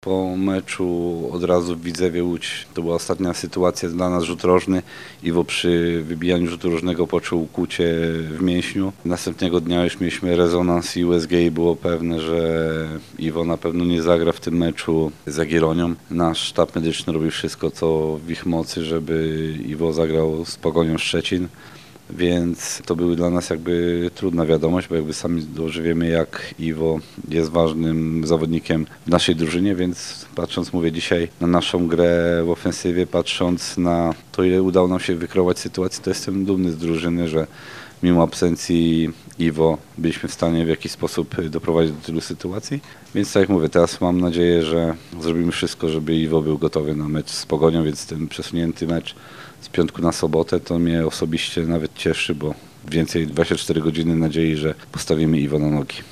Po meczu od razu w Widzewie Łódź, to była ostatnia sytuacja dla nas, rzut rożny. Iwo przy wybijaniu rzutu rożnego poczuł kłucie w mięśniu. Następnego dnia już mieliśmy rezonans i USG i było pewne, że Iwo na pewno nie zagra w tym meczu z Jagiellonią. Nasz sztab medyczny robił wszystko, co w ich mocy, żeby Iwo zagrał z Pogonią Szczecin. Więc to były dla nas jakby trudna wiadomość, bo jakby sami dobrze wiemy, jak Iwo jest ważnym zawodnikiem w naszej drużynie, więc patrząc, mówię dzisiaj na naszą grę w ofensywie, patrząc na to, ile udało nam się wykreować sytuacji, to jestem dumny z drużyny, że mimo absencji Iwo byliśmy w stanie w jakiś sposób doprowadzić do tylu sytuacji. Więc tak jak mówię, teraz mam nadzieję, że zrobimy wszystko, żeby Iwo był gotowy na mecz z Pogonią, więc ten przesunięty mecz z piątku na sobotę to mnie osobiście nawet cieszy, bo więcej 24 godziny nadziei, że postawimy Iwo na nogi.